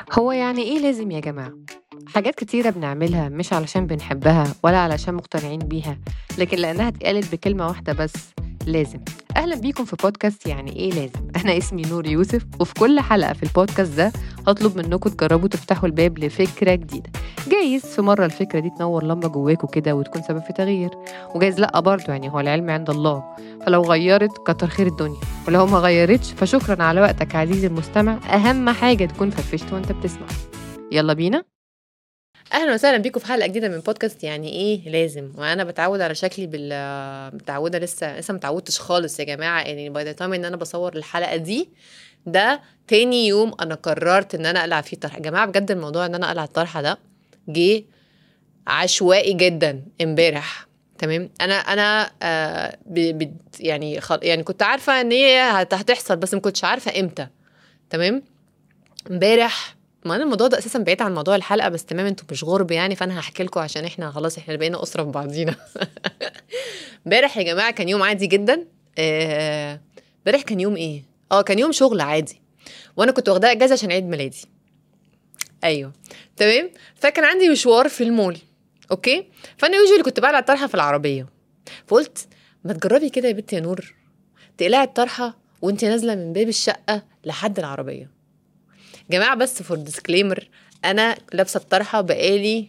هو يعني إيه لازم يا جماعة؟ حاجات كتيرة بنعملها مش علشان بنحبها ولا علشان مقتنعين بيها، لكن لأنها اتقالت بكلمة واحدة بس: لازم. أهلا بيكم في بودكاست يعني إيه لازم. أنا اسمي نور يوسف، وفي كل حلقة في البودكاست ده هطلب منكم تجربوا تفتحوا الباب لفكرة جديدة. جايز في مرة الفكرة دي تنور لمبة جواكوا كده وتكون سبب في تغيير، وجايز لأ برضه، يعني هو العلم عند الله. فلو غيرت كتر خير الدنيا، ولو ما غيرتش فشكرا على وقتك عزيزي المستمع. أهم حاجة تكون فرفشت وانت بتسمع. يلا بينا. اهلا وسهلا بيكم في حلقه جديده من بودكاست يعني ايه لازم. وانا بتعود على شكلي متعوده، لسه متعودتش خالص يا جماعه. يعني باي ذا تايم ان انا بصور الحلقه دي، ده تاني يوم انا قررت ان انا اقلع فيه طرحه. يا جماعه بجد الموضوع ان انا اقلع الطرحه ده جه عشوائي جدا امبارح. تمام. انا يعني كنت عارفه ان هي هتحصل، بس ما كنتش عارفه امتى. تمام. امبارح، ما انا الموضوع ده اساسا بعيد عن موضوع الحلقه، بس تمام انتوا مش غرب يعني، فانا هحكي لكم عشان احنا خلاص احنا بقينا اسره في بعضينا. امبارح يا جماعه كان يوم عادي جدا. امبارح كان يوم ايه؟ كان يوم شغل عادي، وانا كنت واخداه اجازه عشان عيد ميلادي. ايوه تمام. فكان عندي مشوار في المول. اوكي. فانا يوجولي كنت بقلع الطرحه في العربيه، فقلت ما تجربي كده يا بنتي يا نور، تقلعي الطرحه وانت نازله من باب الشقه لحد العربيه. جماعة بس فور ديسكليمر، أنا لابسة الطرحة بقالي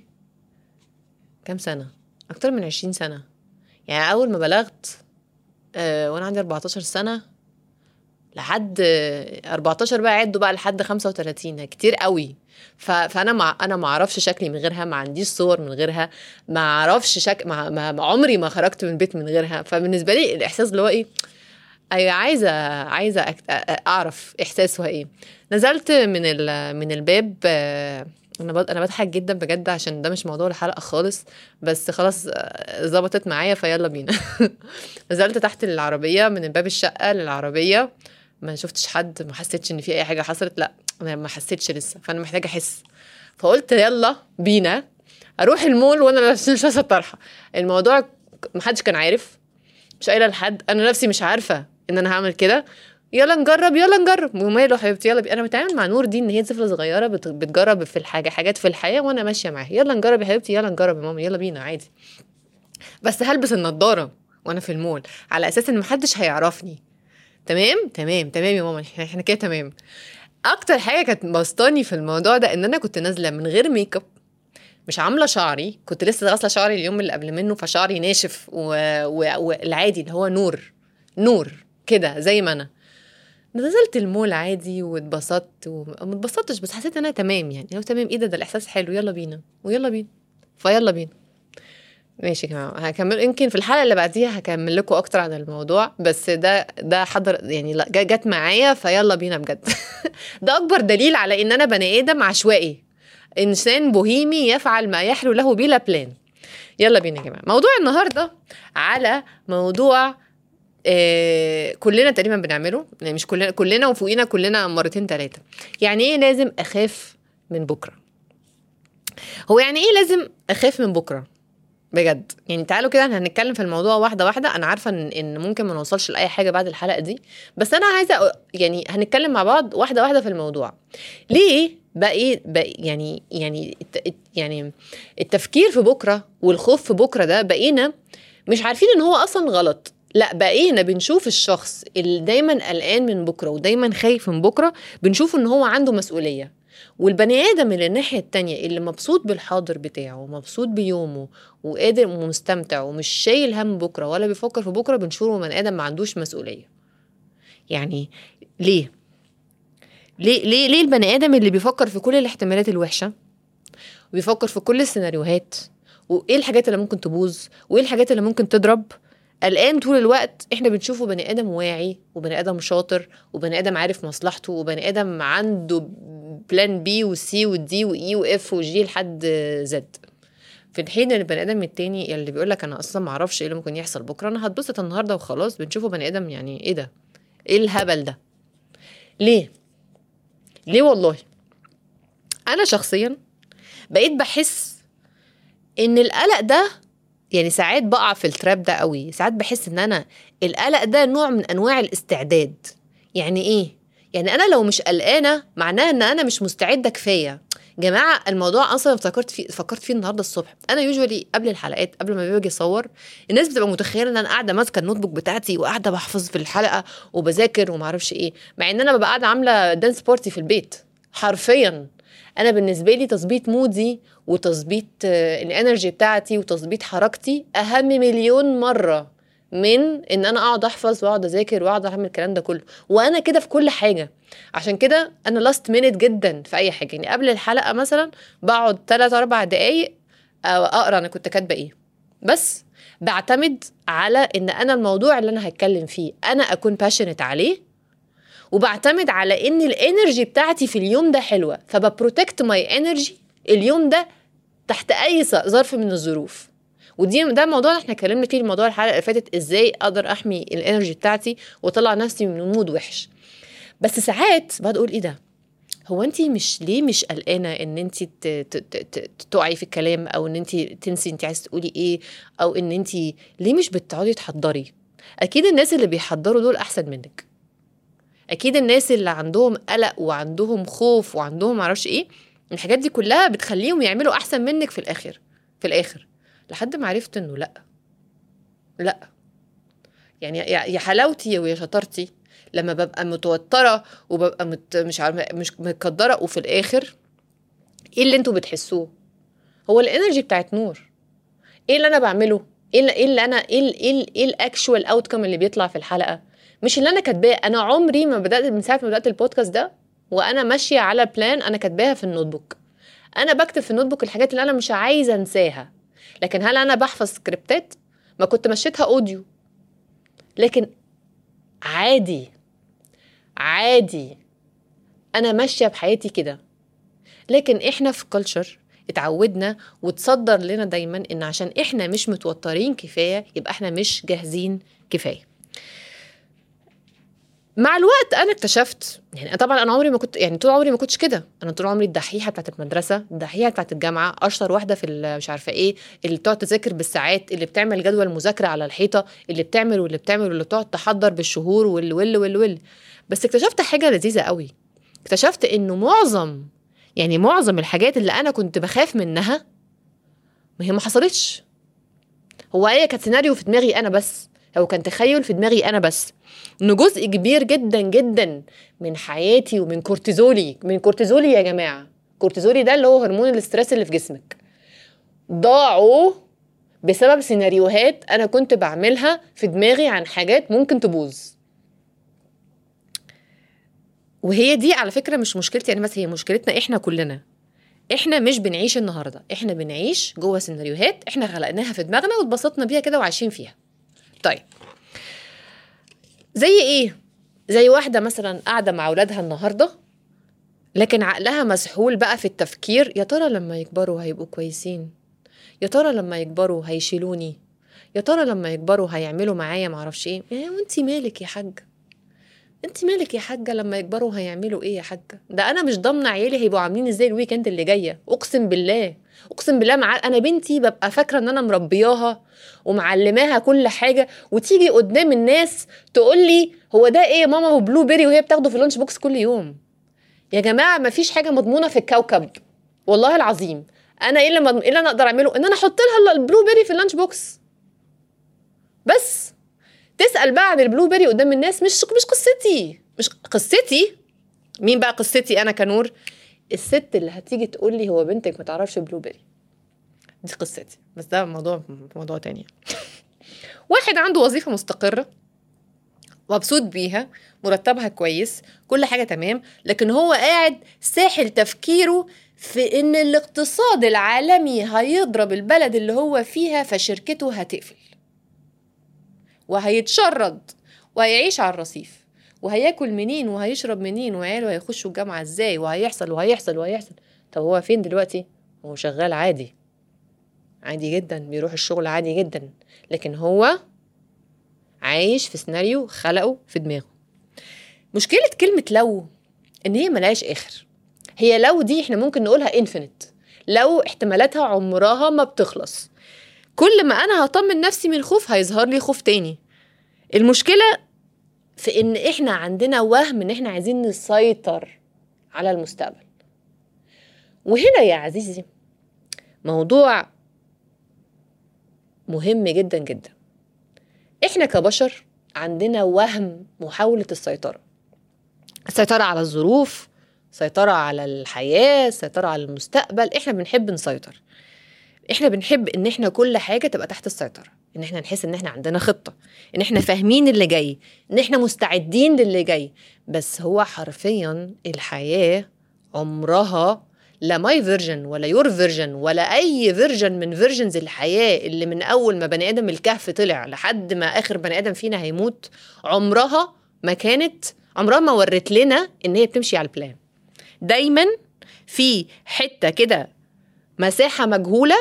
كام سنة؟ أكتر من 20 سنة. يعني أول ما بلغت وأنا عندي 14 سنة لحد 14 بقى، عدوا بقى لحد 35 كتير قوي. فأنا أنا ما أعرفش شكلي من غيرها، ما عنديش صور من غيرها، ما أعرفش عمري ما خرجت من البيت من غيرها. فبالنسبة لي الإحساس اللي هو إيه، أيوة عايزة أعرف إحساسها إيه. نزلت من الباب. أنا بضحك جدا بجد عشان ده مش موضوع الحلقة خالص، بس خلاص ظبطت معايا فيلا بينا. نزلت تحت العربية من باب الشقة للعربية، ما شفتش حد، ما حسيتش إن في أي حاجة حصلت. لا أنا ما حسيتش لسه، فأنا محتاجة أحس. فقلت يلا بينا أروح المول وأنا مش لابسة الطرحة. الموضوع محدش كان عارف، مش قايله لحد، انا نفسي مش عارفه ان انا هعمل كده. يلا نجرب يلا نجرب، وماله حبيبتي يلا انا بتعامل مع نور دي ان هي طفله صغيره بتجرب في حاجات في الحياه، وانا ماشيه معاها. يلا نجرب يا حبيبتي، يلا نجرب يا ماما، يلا بينا عادي. بس هلبس النضاره وانا في المول على اساس ان محدش هيعرفني. تمام تمام تمام يا ماما، احنا كده تمام. اكتر حاجه كانت بسطاني في الموضوع ده ان انا كنت نازله من غير ميك اب، مش عامله شعري، كنت لسه غاسله شعري اليوم اللي قبل منه، فشعري ناشف والعادي اللي هو نور كده زي ما انا نزلت المول عادي واتبسطت وما اتبسطتش، بس حسيت ان انا تمام. يعني لو تمام ايه ده الاحساس حلو، يلا بينا ويلا بينا. فيلا بينا. ماشي يا جماعه، هكمل يمكن في الحلقه اللي بعديها هكمل لكم اكتر عن الموضوع، بس ده حضر يعني، لا جت معايا فيلا بينا بجد. ده اكبر دليل على ان انا بني ادم عشوائي، إنسان بوهيمي يفعل ما يحلو له بلا بلان. يلا بينا يا جماعة. موضوع النهاردة على موضوع كلنا تقريبا بنعمله، يعني مش كلنا وفوقينا كلنا مرتين 3. يعني ايه لازم أخاف من بكرة؟ هو يعني ايه لازم أخاف من بكرة بجد؟ يعني تعالوا كده هنتكلم في الموضوع واحدة واحدة. أنا عارفة إن ممكن ما نوصلش لأي حاجة بعد الحلقة دي، بس أنا عايزة يعني هنتكلم مع بعض واحدة واحدة في الموضوع. ليه بقى يعني التفكير في بكرة والخوف في بكرة ده بقينا مش عارفين إن هو أصلا غلط. لا بقينا بنشوف الشخص اللي دايما قلقان من بكرة ودايما خايف من بكرة، بنشوف إن هو عنده مسؤولية. والبني آدم اللي الناحية التانية اللي مبسوط بالحاضر بتاعه ومبسوط بيومه وقادر ومستمتع ومش شايل هم بكرة ولا بيفكر في بكرة، بنشوفه بني آدم ما عندوش مسؤولية. يعني ليه البني آدم اللي بيفكر في كل الاحتمالات الوحشة وبيفكر في كل السيناريوهات وايه الحاجات اللي ممكن تبوظ وايه الحاجات اللي ممكن تضرب، قلقان طول الوقت؟ احنا بنشوفه بني آدم واعي وبني آدم شاطر وبني آدم عارف مصلحته وبني آدم عنده بلان بي وسي ودي واي واف وجي لحد زد. في الحين البني ادم التاني اللي بيقول لك انا اصلا ما اعرفش ايه اللي ممكن يحصل بكره، انا هتبسط النهارده وخلاص، بنشوفه بني ادم يعني ايه ده، ايه الهبل ده؟ ليه والله انا شخصيا بقيت بحس ان القلق ده، يعني ساعات بقع في التراب ده قوي، ساعات بحس ان انا القلق ده نوع من انواع الاستعداد. يعني ايه؟ يعني انا لو مش قلقانه معناها ان انا مش مستعده كفايه. جماعه الموضوع اصلا فكرت فيه النهارده الصبح. انا يوجوالي قبل الحلقات، قبل ما باجي اصور، الناس بتبقى متخيله ان انا قاعده ماسكه النوت بوك بتاعتي وقاعده بحفظ في الحلقه وبذاكر وما اعرفش ايه، مع ان انا ببقى قاعده عامله دانس بارتي في البيت حرفيا. انا بالنسبه لي تظبيط مودي وتظبيط الانرجي بتاعتي وتظبيط حركتي اهم مليون مره من ان انا اقعد احفظ واقعد اذاكر واقعد اعمل الكلام ده كله. وانا كده في كل حاجه. عشان كده انا لاست مينيت جدا في اي حاجه. يعني قبل الحلقه مثلا بقعد 3-4 دقايق اقرا انا كنت كاتبه ايه، بس بعتمد على ان انا الموضوع اللي انا هتكلم فيه انا اكون باشنت عليه، وبعتمد على ان الانرجي بتاعتي في اليوم ده حلوه، فببروتكت ماي انرجي اليوم ده تحت اي ظرف من الظروف. ده موضوع احنا اتكلمنا فيه الموضوع الحلقه اللي فاتت، ازاي اقدر احمي الانرجي بتاعتي واطلع نفسي من مود وحش. بس ساعات بقعد اقول ايه ده، هو انت مش قلقانه ان انت تقعي في الكلام، او ان انت تنسي انت عايز تقولي ايه، او ان انت ليه مش بتقعدي تحضري؟ اكيد الناس اللي بيحضروا دول احسن منك. اكيد الناس اللي عندهم قلق وعندهم خوف وعندهم معرفش ايه، الحاجات دي كلها بتخليهم يعملوا احسن منك في الاخر. لحد ما عرفت انه لا. يعني يا حلاوتي ويا شطارتي لما ببقى متوتره وببقى مش عارفه مش متقدره، وفي الاخر ايه اللي انتوا بتحسوه؟ هو الانرجي بتاعت نور. ايه اللي انا بعمله؟ ايه اللي انا ايه الاكشوال اوتكم اللي بيطلع في الحلقه؟ مش اللي انا كاتباه. انا عمري ما بدات من ساعه ما بدات البودكاست ده وانا ماشيه على بلان انا كاتباها في النوت بوك. انا بكتب في النوت بوك الحاجات اللي انا مش عايزه انساها. لكن هل انا بحفظ سكريبتات؟ ما كنت مشيتها اوديو. لكن عادي انا ماشيه بحياتي كده. لكن احنا في كلتشر اتعودنا وتصدر لنا دايما ان عشان احنا مش متوترين كفايه يبقى احنا مش جاهزين كفايه. مع الوقت انا اكتشفت، يعني طبعا انا عمري ما كنت، يعني طول عمري ما كنتش كده. انا طول عمري الدحيحه بتاعت المدرسه، الدحيحه بتاعت الجامعه، اشطر واحده في مش عارفه ايه، اللي بتقعد تذاكر بالساعات، اللي بتعمل جدول مذاكره على الحيطه، اللي واللي بتقعد تحضر بالشهور وال. بس اكتشفت حاجه لذيذه قوي. اكتشفت انه معظم الحاجات اللي انا كنت بخاف منها ما هي ما حصلتش. هو ايه، كانت سيناريو في دماغي انا بس، هو كان تخيل في دماغي انا بس. انه جزء كبير جدا جدا من حياتي ومن كورتيزولي يا جماعه، كورتيزولي ده اللي هو هرمون الاسترس اللي في جسمك، ضاعوا بسبب سيناريوهات انا كنت بعملها في دماغي عن حاجات ممكن تبوظ. وهي دي على فكره مش مشكلتي يعني، بس هي مشكلتنا احنا كلنا. احنا مش بنعيش النهارده، احنا بنعيش جوه سيناريوهات احنا خلقناها في دماغنا واتبسطنا بيها كده وعايشين فيها. طيب زي ايه؟ زي واحده مثلا قاعده مع اولادها النهارده، لكن عقلها مسحول بقى في التفكير، يا ترى لما يكبروا هيبقوا كويسين، يا ترى لما يكبروا هيشيلوني، يا ترى لما يكبروا هيعملوا معايا معرفش ايه. وانتي مالك يا حاجه، انت مالك يا حاجه لما يكبروا هيعملوا ايه يا حاجه؟ ده انا مش ضامنه عيالي هيبقوا عاملين ازاي الويكند اللي جايه. اقسم بالله انا بنتي ببقى فاكره ان انا مربياها ومعلماها كل حاجه، وتيجي قدام الناس تقول لي هو ده ايه يا ماما وبلو بيري وهي بتاخده في اللانش بوكس كل يوم. يا جماعه ما فيش حاجه مضمونه في الكوكب والله العظيم. انا ايه اللي انا اقدر اعمله؟ ان انا احط لها البلو بيري في اللانش بوكس بس. تسأل بقى عن البلو بيري قدام الناس مش قصتي. مين بقى قصتي انا كنور؟ الست اللي هتيجي تقول لي هو بنتك ما تعرفش بلو بيري، دي قصتي. بس ده موضوع تاني. واحد عنده وظيفة مستقرة مبسوط بيها، مرتبها كويس، كل حاجة تمام، لكن هو قاعد ساحل تفكيره في ان الاقتصاد العالمي هيضرب البلد اللي هو فيها، فشركته هتقفل وهيتشرد وهيعيش على الرصيف، وهياكل منين وهيشرب منين، وعياله هيخشوا الجامعة ازاي، وهيحصل. طب هو فين دلوقتي؟ هو شغال عادي جدا، بيروح الشغل عادي جدا، لكن هو عايش في سيناريو خلقه في دماغه. مشكلة كلمة لو ان هي ملهاش اخر. هي لو دي احنا ممكن نقولها انفينيت، لو احتمالاتها عمرها ما بتخلص. كل ما انا هطمن نفسي من خوف هيظهر لي خوف تاني. المشكلة في ان احنا عندنا وهم ان احنا عايزين نسيطر على المستقبل. وهنا يا عزيزي موضوع مهم جدا جدا. احنا كبشر عندنا وهم محاولة السيطرة على الظروف، سيطرة على الحياة، سيطرة على المستقبل. احنا بنحب نسيطر، احنا بنحب ان احنا كل حاجة تبقى تحت السيطرة، ان احنا نحس ان احنا عندنا خطة، ان احنا فاهمين اللي جاي، ان احنا مستعدين للي جاي. بس هو حرفيا الحياة عمرها لا ماي فيرجن ولا يور فيرجن ولا اي فيرجن من فيرجنز الحياة اللي من اول ما بني ادم الكهف طلع لحد ما اخر بني ادم فينا هيموت، عمرها ما ورت لنا ان هي بتمشي على البلان. دايما في حتة كده، مساحة مجهولة،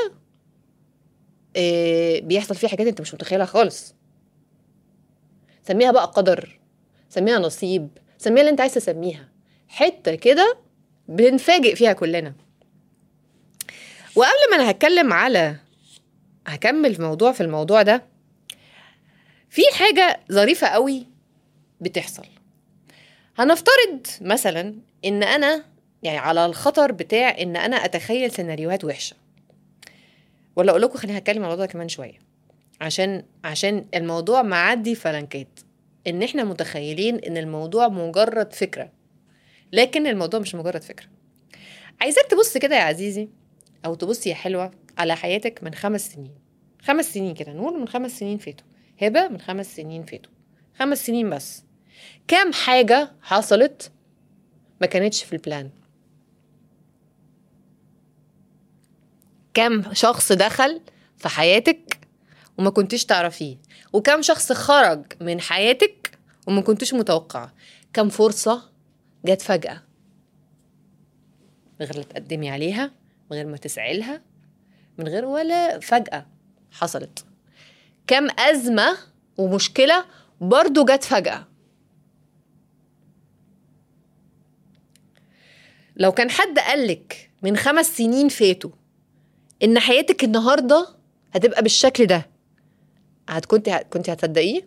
بيحصل فيها حاجات انت مش متخيلها خالص. سميها بقى قدر، سميها نصيب، سميها اللي انت عايز تسميها، حتة كده بنفاجئ فيها كلنا. وقبل ما انا هكمل في الموضوع ده، في حاجة ظريفة قوي بتحصل. هنفترض مثلا ان انا يعني على الخطر بتاع ان انا اتخيل سيناريوهات وحشة، ولا اقول لكم خليني هتكلم على الموضوع ده كمان شوية، عشان الموضوع معدي فلنكات، ان احنا متخيلين ان الموضوع مجرد فكرة، لكن الموضوع مش مجرد فكرة. عايزاك تبص كده يا عزيزي او تبصي يا حلوة على حياتك من 5 سنين كده، نقول من 5 سنين فاتوا، هبة من 5 سنين فاتوا، 5 سنين بس. كام حاجة حصلت ما كانتش في البلان؟ كام شخص دخل في حياتك وما كنتش تعرفيه؟ وكم شخص خرج من حياتك وما كنتش متوقعه؟ كم فرصة جت فجأة من غير ما تقدمي عليها، من غير ما تسعي لها، من غير ولا فجأة حصلت؟ كم أزمة ومشكلة برضو جت فجأة؟ لو كان حد قالك من 5 سنين فاتوا إن حياتك النهاردة هتبقى بالشكل ده، كنت هتصدقيه؟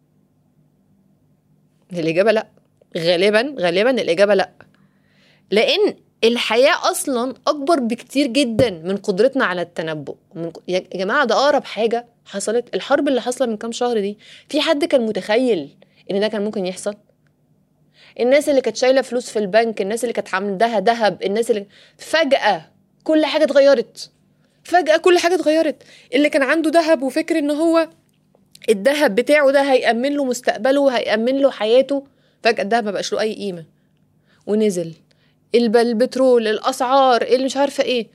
الإجابة لأ. غالبا الإجابة لأ، لأن الحياة أصلا أكبر بكتير جدا من قدرتنا على التنبؤ. يا جماعة ده أقرب حاجة حصلت الحرب اللي حصلت من كام شهر دي. في حد كان متخيل إن ده كان ممكن يحصل؟ الناس اللي كانت شايلة فلوس في البنك، الناس اللي كانت عندها ذهب، الناس اللي فجأة كل حاجة اتغيرت. اللي كان عنده ذهب وفكر إن هو الذهب بتاعه ده هيأمن له مستقبله وهيأمن له حياته، فجأة الذهب ما بقاش له أي قيمة ونزل. البترول، الأسعار، اللي مش عارفة إيه.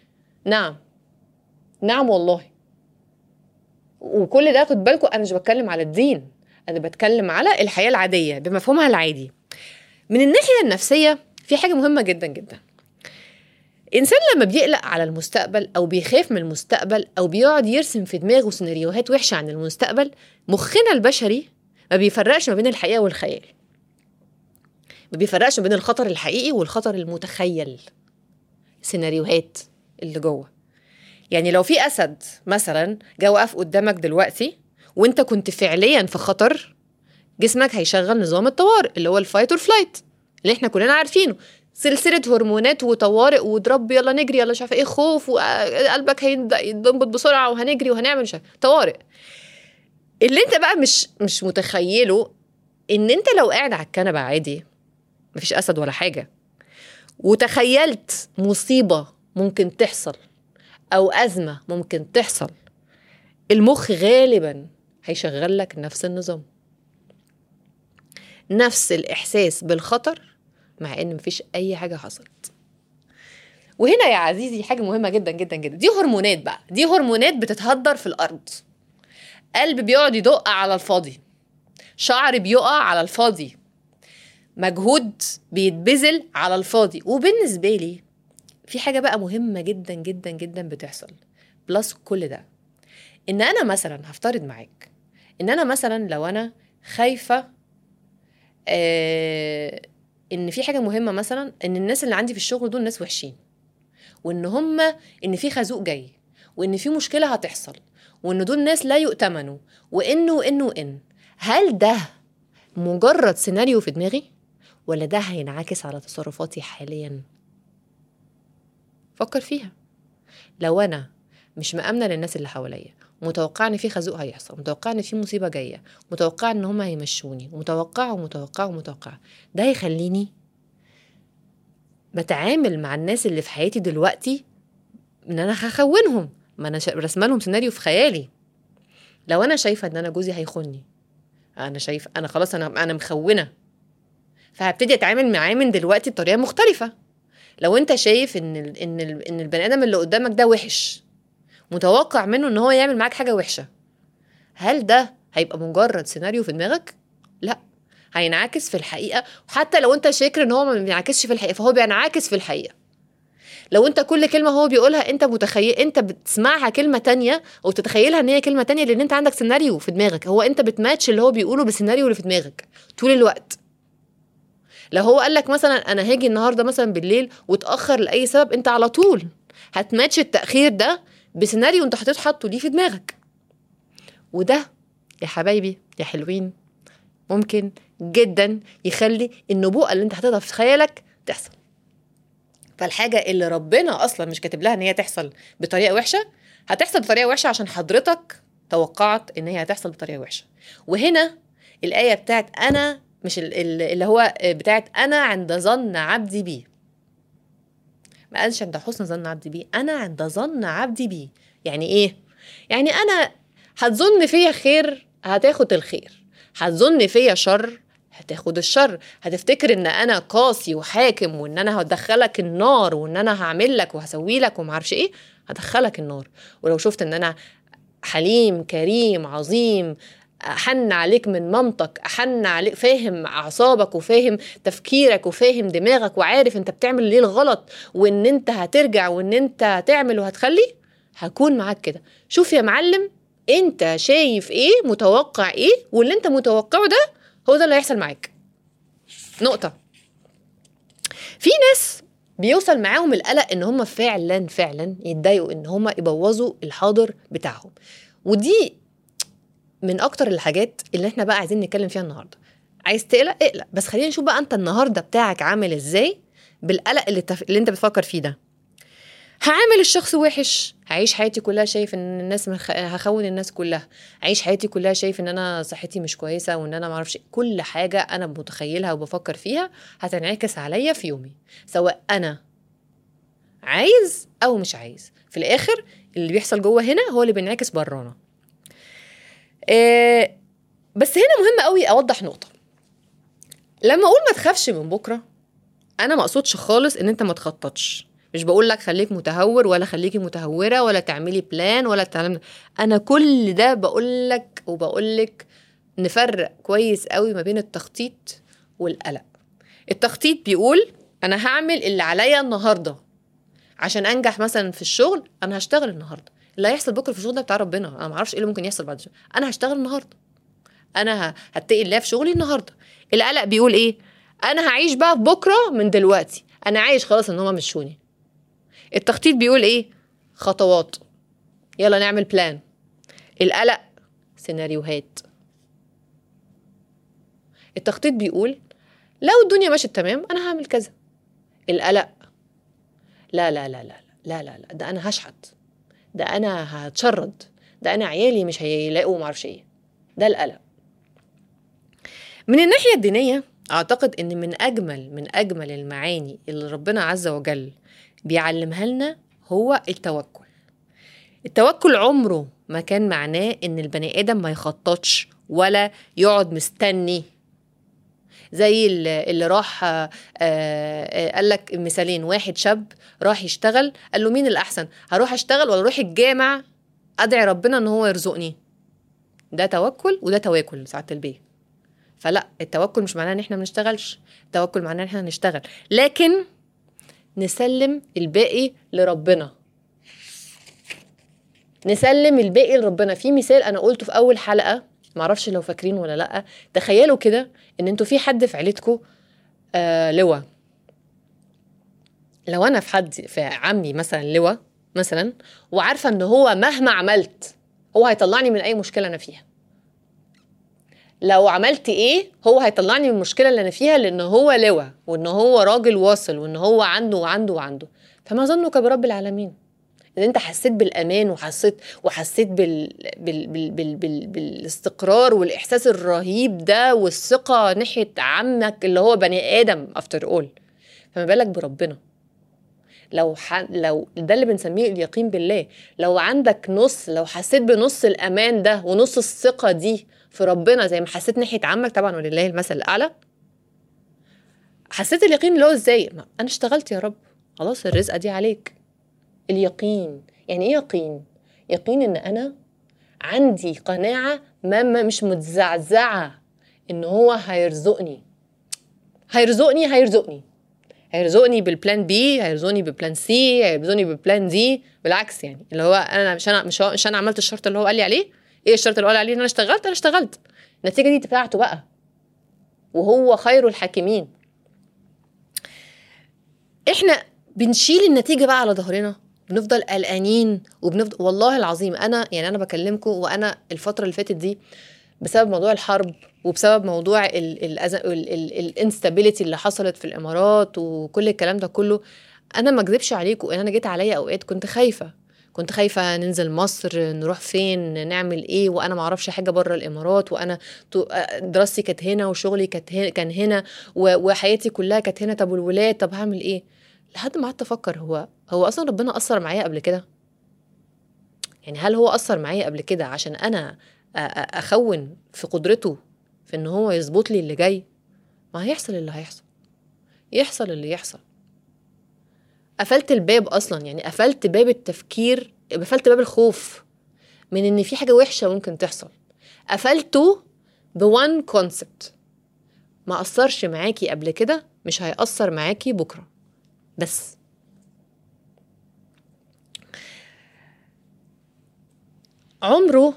نعم والله. وكل ده خد بالكم أنا مش بتكلم على الدين، أنا بتكلم على الحياة العادية بمفهومها العادي. من الناحية النفسية في حاجة مهمة جدا جدا. إنسان لما بيقلق على المستقبل أو بيخاف من المستقبل أو بيقعد يرسم في دماغه سيناريوهات وحشة عن المستقبل، مخنا البشري ما بيفرقش ما بين الحقيقة والخيال، ما بيفرقش ما بين الخطر الحقيقي والخطر المتخيل، سيناريوهات اللي جوه. يعني لو في أسد مثلا جا وقف قدامك دلوقتي وانت كنت فعليا في خطر، جسمك هيشغل نظام الطوارئ اللي هو الفايت والفلايت اللي احنا كلنا عارفينه، سلسلة هرمونات وطوارئ وضرب، يلا نجري، يلا مش عارفه ايه، خوف، وقلبك هيبدأ ينبض بسرعة وهنجري وهنعمل مش عارفه طوارئ. اللي انت بقى مش متخيله ان انت لو قاعد على الكنبة عادي مفيش أسد ولا حاجة، وتخيلت مصيبة ممكن تحصل أو أزمة ممكن تحصل، المخ غالبا هيشغل لك نفس النظام، نفس الإحساس بالخطر مع إن مفيش أي حاجة حصلت. وهنا يا عزيزي حاجة مهمة جدا جدا جدا، دي هرمونات بقى، دي هرمونات بتتهدر في الأرض. قلب بيقعد يدق على الفاضي، شعر بيقع على الفاضي، مجهود بيتبذل على الفاضي. وبالنسبة لي في حاجة بقى مهمة جدا جدا جدا بتحصل بلس كل ده، إن أنا مثلا هفترض معاك إن أنا مثلا لو أنا خايفة إن في حاجة مهمة، مثلا إن الناس اللي عندي في الشغل دول ناس وحشين، إن في خازوق جاي، وإن في مشكلة هتحصل، وإن دول ناس لا يؤتمنوا، وإن هل ده مجرد سيناريو في دماغي ولا ده هينعكس على تصرفاتي حاليا؟ فكر فيها. لو انا مش مأمنة للناس اللي حواليا، متوقع ان في خازوق هيحصل، متوقع ان في مصيبة جاية، متوقع ان هم هيمشوني، ومتوقع، ده هيخليني بتعامل مع الناس اللي في حياتي دلوقتي ان انا هخونهم، ما انا رسمه لهم سيناريو في خيالي. لو انا شايفه ان انا جوزي هيخوني، انا شايف انا خلاص انا مخونه، فهبتدي اتعامل معاه من دلوقتي بطريقه مختلفه. لو انت شايف ان البني ادم اللي قدامك ده وحش، متوقع منه ان هو يعمل معاك حاجه وحشه، هل ده هيبقى مجرد سيناريو في دماغك؟ لا، هينعكس في الحقيقه. وحتى لو انت شاكر ان هو ما بينعكسش في الحقيقه، فهو بينعكس في الحقيقه. لو انت كل كلمة هو بيقولها انت بتسمعها كلمة تانية او تتخيلها ان هي كلمة تانية، لان انت عندك سيناريو في دماغك. هو انت بتماتش اللي هو بيقوله بالسيناريو اللي في دماغك طول الوقت. لو هو قالك مثلا انا هاجي النهاردة مثلا بالليل وتأخر لأي سبب، انت على طول هتماتش التأخير ده بسيناريو انت حاطه ليه في دماغك. وده يا حبايبي يا حلوين ممكن جدا يخلي النبوءة اللي انت حاططها في خيالك تحصل. فالحاجة اللي ربنا أصلا مش كاتب لها إن هي تحصل بطريقة وحشة، هتحصل بطريقة وحشة عشان حضرتك توقعت إن هي هتحصل بطريقة وحشة. وهنا الآية بتاعت أنا، مش اللي هو بتاعت أنا عند ظن عبدي بي، ما قالش عند حسن ظن عبدي بي، أنا عند ظن عبدي بي. يعني إيه؟ يعني أنا هتظن فيا خير هتاخد الخير، هتظن فيا شر هتاخد الشر، هتفتكر ان انا قاسي وحاكم وان انا هدخلك النار وان انا هعمل لك وهسوي لك ومعرفش ايه، هدخلك النار. ولو شفت ان انا حليم كريم عظيم، احن عليك من مامتك، احن عليك، فاهم اعصابك وفاهم تفكيرك وفاهم دماغك وعارف انت بتعمل ليه الغلط وان انت هترجع وان انت هتعمل وهتخلي، هكون معاك كده. شوف يا معلم، انت شايف ايه، متوقع ايه، واللي انت متوقعه ده هو ده اللي هيحصل معاك. نقطة. في ناس بيوصل معاهم القلق ان هم فعلا يتضايقوا ان هم يبوظوا الحاضر بتاعهم. ودي من اكتر الحاجات اللي احنا بقى عايزين نتكلم فيها النهاردة. عايز تقلق اقلق، بس خلينا نشوف بقى انت النهاردة بتاعك عامل ازاي بالقلق اللي انت بتفكر فيه ده. هعامل الشخص وحش، هعيش حياتي كلها شايف ان الناس هخون الناس كلها، عيش حياتي كلها شايف ان انا صحتي مش كويسه وان انا معرفش كل حاجه انا متخيلها وبفكر فيها هتنعكس عليا في يومي، سواء انا عايز او مش عايز. في الاخر اللي بيحصل جوه هنا هو اللي بينعكس برانا. بس هنا مهم قوي اوضح نقطه. لما اقول ما تخافش من بكره، انا ما اقصدش خالص ان انت ما تخططش. مش بقول لك خليك متهور ولا خليكي متهورة ولا تعملي بلان ولا تعمل. انا كل ده بقول لك نفرق كويس قوي ما بين التخطيط والقلق. التخطيط بيقول انا هعمل اللي عليا النهارده عشان انجح مثلا في الشغل، انا هشتغل النهارده. اللي هيحصل بكره في الشغل ده بتاع ربنا، انا ما اعرفش ايه اللي ممكن يحصل بعد الشغل. انا هشتغل النهارده، انا هتقي الله في شغلي النهارده. القلق بيقول ايه؟ انا هعيش بقى في بكره من دلوقتي، انا عايش خلاص ان هم مشوني. التخطيط بيقول ايه؟ خطوات، يلا نعمل بلان. القلق سيناريوهات. التخطيط بيقول لو الدنيا ماشية تمام انا هعمل كذا. القلق لا لا لا لا لا لا لا، ده انا هشحت، ده انا هتشرد، ده انا عيالي مش هيلاقوا معرفش ايه. ده القلق. من الناحية الدينية اعتقد ان من اجمل المعاني اللي ربنا عز وجل بيعلمها لنا هو التوكل. التوكل عمره ما كان معناه ان البني ادم ما يخططش ولا يقعد مستني. زي اللي راح قال لك مثالين، واحد شاب راح يشتغل، قال له مين الاحسن، هروح اشتغل ولا اروح الجامع ادعي ربنا ان هو يرزقني؟ ده توكل وده تواكل ساعة البيه. فلا، التوكل مش معناه ان احنا ما نشتغلش، التوكل معناه ان احنا نشتغل لكن نسلم الباقي لربنا. نسلم الباقي لربنا. في مثال انا قلته في اول حلقة، معرفش لو فاكرين ولا لا. تخيلوا كده ان انتوا في حد في عيلتكم لواء. لو انا في عمي مثلا لواء مثلا، وعارفة ان هو مهما عملت هو هيطلعني من اي مشكلة انا فيها. لو عملت ايه هو هيطلعني من المشكله اللي انا فيها، لان هو لواء، وان هو راجل واصل، وان هو عنده وعنده وعنده. فما ظنك برب العالمين؟ ان انت حسيت بالامان، وحسيت بالاستقرار والاحساس الرهيب ده، والثقه ناحيه عمك اللي هو بني ادم افتر اول. فما بالك بربنا؟ لو ده اللي بنسميه اليقين بالله، لو عندك نص، لو حسيت بنص الامان ده ونص الثقه دي في ربنا زي ما حسيت ناحيه عمك، طبعا ولله المثل الاعلى، حسيت اليقين اللي هو ازاي؟ انا اشتغلت يا رب، خلاص الرزقه دي عليك. اليقين يعني ايه يقين؟ يقين ان انا عندي قناعه ما مش متزعزعه ان هو هيرزقني. هيرزقني بالبلان بي، هيرزقني بالبلان سي، هيرزقني بالبلان دي. بالعكس يعني، اللي هو انا مش انا عملت الشرط اللي هو قال لي عليه. ايه الشرط اللي هو قال عليه؟ ان انا اشتغلت. النتيجه دي بتاعته بقى، وهو خير الحاكمين. احنا بنشيل النتيجه بقى على ظهرنا، بنفضل قلقانين، وبنفضل والله العظيم انا بكلمكم، وانا الفتره اللي فاتت دي بسبب موضوع الحرب، وبسبب موضوع الانستابيليتي اللي حصلت في الامارات وكل الكلام ده كله، انا ما اكذبش عليكم ان انا جيت عليا اوقات كنت خايفه ننزل مصر، نروح فين، نعمل ايه، وانا ما اعرفش حاجه بره الامارات، وانا دراستي كانت هنا، وشغلي كان هنا، وحياتي كلها كانت هنا. طب والولاد، طب هعمل ايه؟ لحد ما قعدت افكر، هو اصلا ربنا اثر معايا قبل كده؟ يعني هل هو اثر معايا قبل كده عشان انا اخون في قدرته في ان هو يظبط لي اللي جاي؟ ما هيحصل اللي هيحصل، يحصل اللي يحصل. قفلت الباب اصلا، يعني قفلت باب التفكير، قفلت باب الخوف من ان في حاجه وحشه ممكن تحصل. قفلته بوان كونسبت: ما اثرش معاكي قبل كده مش هيأثر معاكي بكره. بس عمره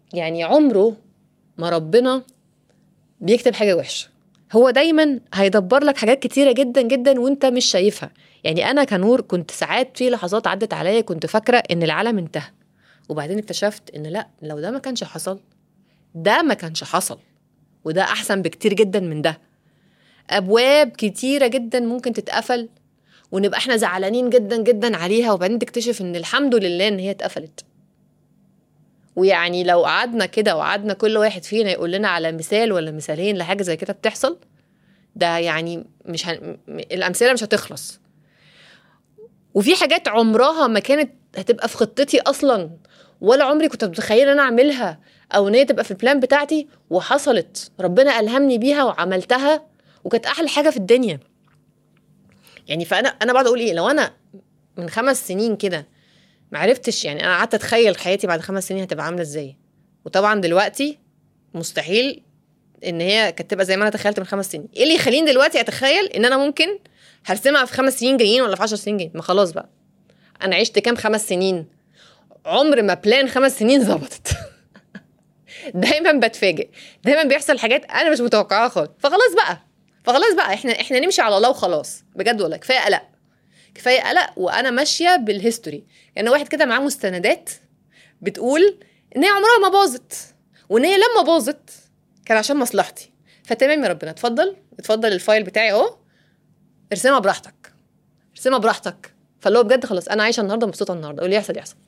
ما ربنا بيكتب حاجه وحشه. هو دايما هيدبر لك حاجات كتيره جدا جدا وانت مش شايفها. يعني انا كنور كنت ساعات في لحظات عدت عليا كنت فاكره ان العالم انتهى، وبعدين اكتشفت ان لا، لو ده ما كانش حصل، ده ما كانش حصل، وده احسن بكتير جدا من ده. ابواب كتيره جدا ممكن تتقفل ونبقى احنا زعلانين جدا جدا عليها، وبعدين تكتشف ان الحمد لله ان هي اتقفلت. ويعني لو قعدنا كده وقعدنا كل واحد فينا يقول لنا على مثال ولا مثالين لحاجه زي كده بتحصل، ده يعني الامثله مش هتخلص. وفي حاجات عمرها ما كانت هتبقى في خطتي اصلا، ولا عمري كنت متخيله انا اعملها، او ان هي تبقى في البلان بتاعتي، وحصلت. ربنا الهمني بيها وعملتها، وكانت احلى حاجه في الدنيا. يعني فانا بقعد اقول ايه، لو انا من 5 سنين كده معرفتش، يعني انا قعدت اتخيل حياتي بعد 5 سنين هتبقى عامله ازاي، وطبعا دلوقتي مستحيل ان هي كانت تبقى زي ما انا تخيلت من 5 سنين. ايه اللي يخليني دلوقتي اتخيل ان انا ممكن هرسمها في 5 سنين جايين ولا في 10 سنين جايين؟ ما خلاص بقى، انا عشت كام 5 سنين؟ عمر ما بلان 5 سنين ظبطت. دايما بتفاجئ، دايما بيحصل حاجات انا مش متوقعاها خالص. فخلاص بقى احنا نمشي على الله وخلاص. بجد والله كفايه قلق، وانا ماشيه بالهيستوري. يعني واحد كده معاه مستندات بتقول ان هي عمرها ما باظت، وان هي لما باظت كان عشان مصلحتي. فتمام يا ربنا، اتفضل الفايل بتاعي اهو، ارسمها براحتك. فاللي هو بجد خلاص انا عايشه النهارده، مبسوطه النهارده، واللي يحصل يحصل.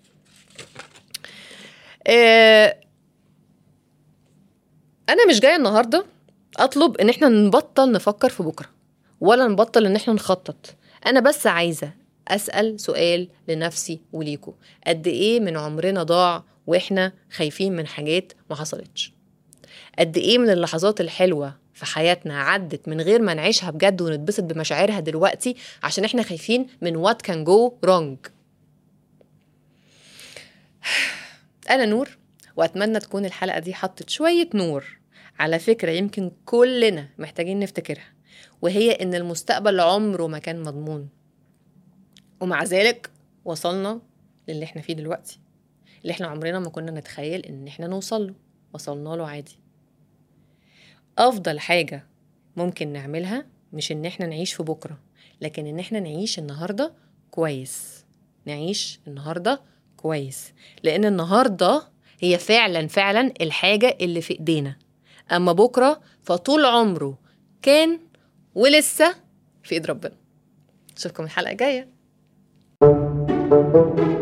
انا مش جايه النهارده اطلب ان احنا نبطل نفكر في بكره، ولا نبطل ان احنا نخطط. انا بس عايزه اسال سؤال لنفسي وليكو: قد ايه من عمرنا ضاع واحنا خايفين من حاجات ما حصلتش؟ قد ايه من اللحظات الحلوه في حياتنا عدت من غير ما نعيشها بجد ونتبسط بمشاعرها دلوقتي عشان احنا خايفين من what can go wrong؟ انا نور، واتمنى تكون الحلقه دي حطت شويه نور على فكره يمكن كلنا محتاجين نفتكرها، وهي ان المستقبل عمره ما كان مضمون، ومع ذلك وصلنا للي احنا فيه دلوقتي، اللي احنا عمرنا ما كنا نتخيل ان احنا نوصل له، وصلنا له عادي. افضل حاجه ممكن نعملها مش ان احنا نعيش في بكره، لكن ان احنا نعيش النهارده كويس. لان النهارده هي فعلا الحاجه اللي في ايدينا. اما بكره فطول عمره كان ولسه في ايد ربنا. اشوفكم الحلقه الجايه.